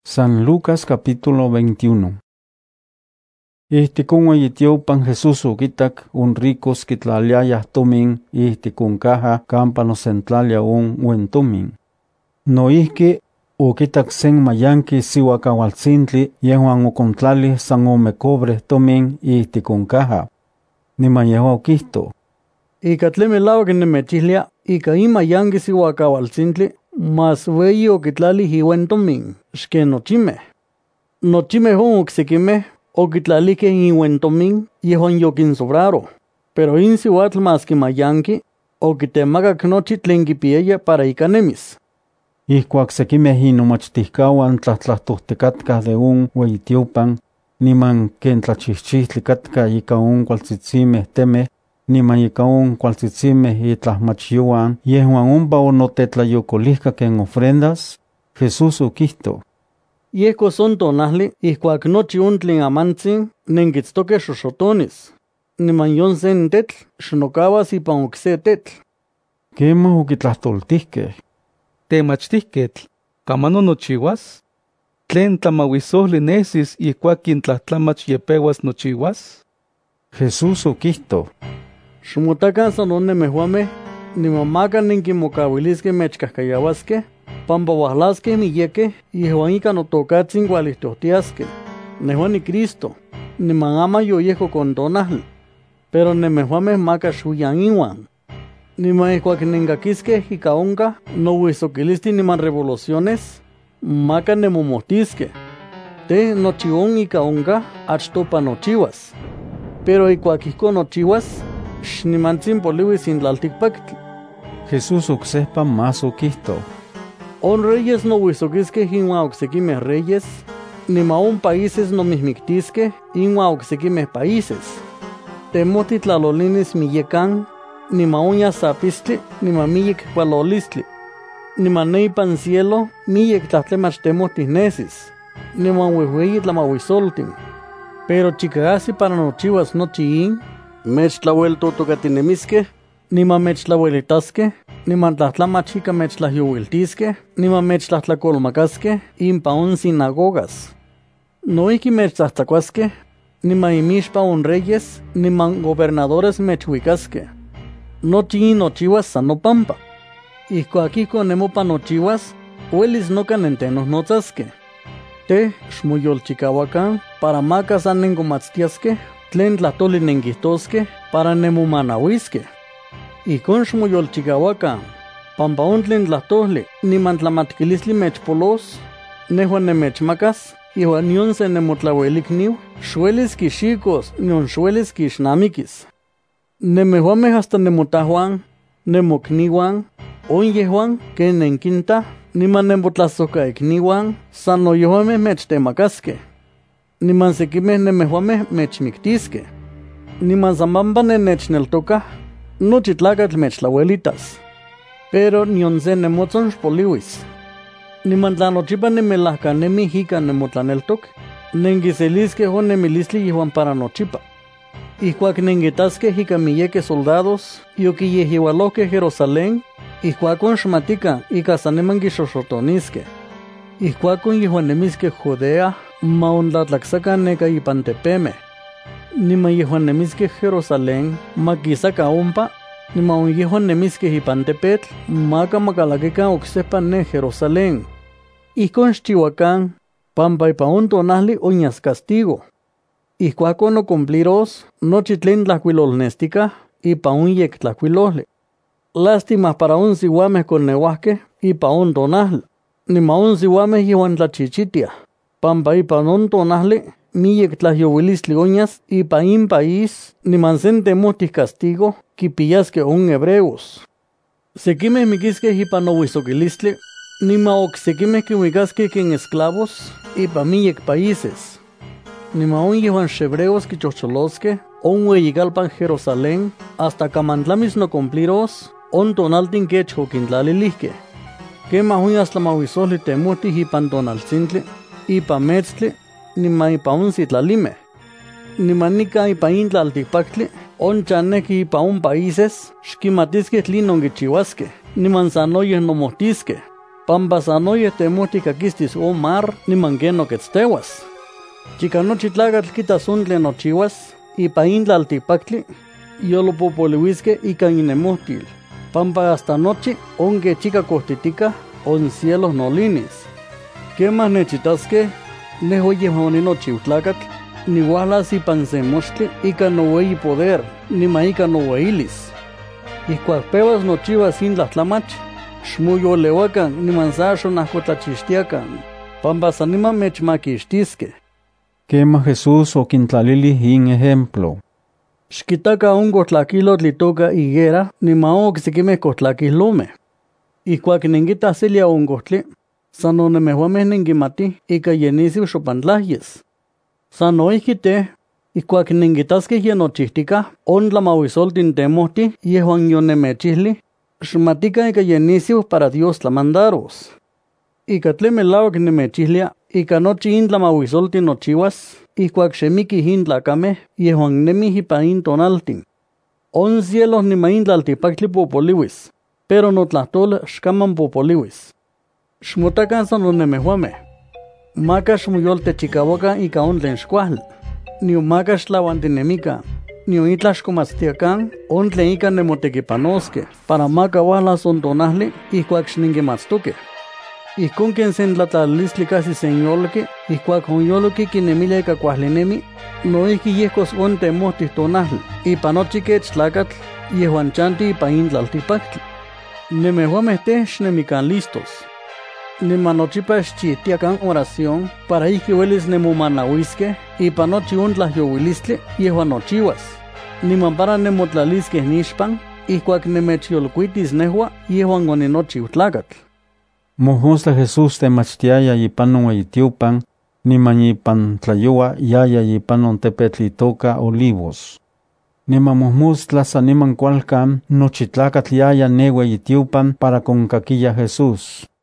San Lucas capítulo 21. Con pan Jesús uquitak un ricos quitlaliayah tomin con caja campano centlalia un tomin. Noihki uquitak sen mayanki siwakawaltzintli yehuan ukontlali san ome cobre tomin con caja. Niman yehua uquihto. Ika tle melauak nemechihlia, ika ima yanki siwakawaltzintli, mas weyi okitlali iwen tomin, xke nochimeh. Nochimeh on oksekimeh okitlalikeh iwen tomin yehuan yokinsobraro, pero in siuatl mas kimayanki okitemakak nochi tlen kipiaya para ika nemis. Ihkuak sekimeh inomachtihkauan tlahtlahtotekatkah de weitiopan, niman ken tlachihchihtli ika kualtzitzimeh temeh, niman ika kualtzitzimeh itlahmachyuan yehuan ompa onotetlayokolihka ken ofrendas, Jesús okihto. Yehko son tonahli ihkuak nochi tlen amantzin nenkitztokeh xoxotonis, niman yon sen tetl xnokawas ipan okse tetl. Kemah okitlahtoltihkeh. Temachtihketl, kamano nochiwas? ¿Tlen tlamawisohli nesis ihkuak intlahtlamach yepeuas nochiwas? Jesús okihto. Xmotakan san onnemehuameh, nimamaka nenkimokawiliskeh mechkahkayawaskeh, pampa uahlaskeh miyekeh yehuan ika notokatzin kualihtohtiaskeh. Nehuan ni Cristo, niman ama yoyehko kon tonahli, pero nemehuameh maka xuyan inuan. Niman ihkuak nenkakiskeh ika onkah nowisokilisti niman revoluciones, maka nemomohtiskeh. Teh nochi ika onkah achtopa nochiwas. Pero ihkuak ihkon nochiwas, xnimantzin poliwis intlaltikpaktli. Jesús oksehpa más okihto. On reyes nowisokiskeh inuan oksekimeh reyes, niman on países nomihmiktiskeh inuan oksekimeh países. Temohti tlalolinis miyekan, niman onyas sapistli niman miyek kualolistli. Niman ne ipan cielo miyek tlahtlemach temohtih nesis, niman wehweyi tlamawisoltin. Pero chikahasi para nochiwas nochi mechtlaueltotokatinemiskeh, niman mechtlauelitaskeh, niman tlahtlamach ika mechtlahyowiltiskeh, niman mechtlahtlakolmakaskeh impa on sinagogas. Noihki mechtlahtlakuaskeh, niman imixpa on reyes, niman gobernadores mechhuikaskeh. Nochi nochiwas san nopampa. Ihkuak ihkon nemopa nochiwas, uelis noka nentenohnotzaskeh. Teh xmoyolchikawakan para maka san nenkomatztiaskeh tlen tlahtoli nenkihtoskeh para nemomanawiskeh. Ihkon xmoyolchikawakan, pampa on tlen tlahtoli niman tlamatkilistli mechpolos, nehuan nemechmakas, yehuan nion se nemotlauelikniu xuelis kixikos nion xuelis kixnamikis. Nemehuameh hasta nemotahuan, nemokniuan, on yehuan ken nenkintah, niman nemotlasohkaikniuan, san noyehuameh mechtemakaskeh. Niman sekimeh nemehuameh mechmiktiskeh. Niman san pampa nennechneltokah, nochi tlakatl mechtlauelitas. Pero nion se nemotzon xpoliwis. Niman tla nochipa nemelahkanemih ika nemotlaneltok, nenkiseliskeh on nemilistli yehuan para nochipa. Ihkuak nenkitaskeh ika miyekeh soldados yokiyehyeualohkeh Jerusalén, ihkuakon xmatikan ika san niman kixoxotoniskeh. Ihkuakon yehuan nemiskeh Judea ma ontlatlaksakan neka ipan tepemeh. Niman yehuan nemiskeh Jerusalén ma kisakan ompa, niman yehuan nemiskeh ipan tepetl maka makalakikan oksehpa ne Jerusalén. Ihkon xchiuakan, pampa ipan on tonahli onyas castigo. Ihkuakon ocumpliros nochi tlen tlahkuilolnestikah ipan on yektlahkuilohli. Lástima para on siuameh konneuahkeh ipan on tonahli, niman on siuameh yehuan tlachichitiah, pampa ipan on tonahli miyek tlahyowilistli onyas ipan in país niman sen temohtih castigo kipiyaskeh on hebreos. Sekimeh mikiskeh ipan nowisokilistli, niman oksekimeh kiuikaskeh ken esclavos ipan miyek países. Niman on yehuan xhebreos kichocholoskeh on weyikalpan Jerusalén hasta kamantlamis nocumpliros on tonaltin kech okintlalilihkeh. Kemah onyas tlamawisohli temohtih ipan tonaltzintli, ipan metztli, niman ipan on sitlalimeh. Niman nika ipan in tlaltikpaktli, on chanehki ipan on países xkimatiskeh tlin nonkichiuaskeh, niman sanoyeh nomohtiskeh. Pampa sanoye temuhti kakistis omar nimanqueno quetztehuas. Chica nochi tlacatl quitas untle nochihuas, ipa intlaltipactli, yolo popolihuisque ica inemuhtil. Pampa hasta nochi onque chica cohtitica, on cielos nolinis. ¿Qué más nechitasque? Nehoye honinochiu tlacatl, ni hualas ipan semochtli, ica no hueyi poder, ni maica no hueilis. Iscuacpebas nochivas sin tlamach, xmuyolehuacan, ni mansaxo nahcotlachixtiacan, pampa sanima mechmaquixtisque. Quema Jesús o quintlalili in ejemplo. Xquitaca un cotlaquilo tlitoca higuera, ni mao quisequime cotlaquilome. Iscuac ninguita celia un cotli, sano nemehuames ningimati, ica yenisiu xopantlayes. Sano iquite, iscuac ninguitasque yenochihtica, on tlamauisoltin temohti, yehuan yonemechihli, xmatica ica yenisiu para Dios tlamandaros. Ica tle melauac nemechihlia, ica nochi intlamauisoltin nochihuas, iscuac xemiquih intlacameh, yehuan nemih ipa intonaltin. On cielos nima intlaltipactli popoliuis, pero notlahtol xcaman popoliuis. Xmotacan sano nemehuameh. Maca xmoyoltechicahuacan ica on tlen xcuahl, nion maca xtlauantinemican, nion itla xcomatztiacan on tlen ica nemotequipanosque, para maca hualas on tonahli iscuac xninquimatztoqueh. Ijcon quen sentlatlalilistli casi senyolqui, iscuac onyolqui quinemilia ica cuahlinemi, noihqui yehcos on temohtih tonahli, ipa nochi quech tlacatl, yehuan chanti ipa intlaltipactli. Nemehuameh teh xnemican listos. Nima nochipa xchihtiacan oración para ihqui huelis nemomanahuisque ipa nochi on tlahyowilistli yehuan nochihuas. Niman para nemotlalisqueh nixpan, ihcuac nemechyolcuitis nehua yehuan oninochiu tlacatl. Mojmostla Jesús temachtiaya yipanon ueyitiupan, niman yipan tlayoa yaya yipanon tepetl itoca Olivos. Niman mojmostla saniman cualcan nochi tlacatl yaya ne ueyitiupan para concaquilla Jesús.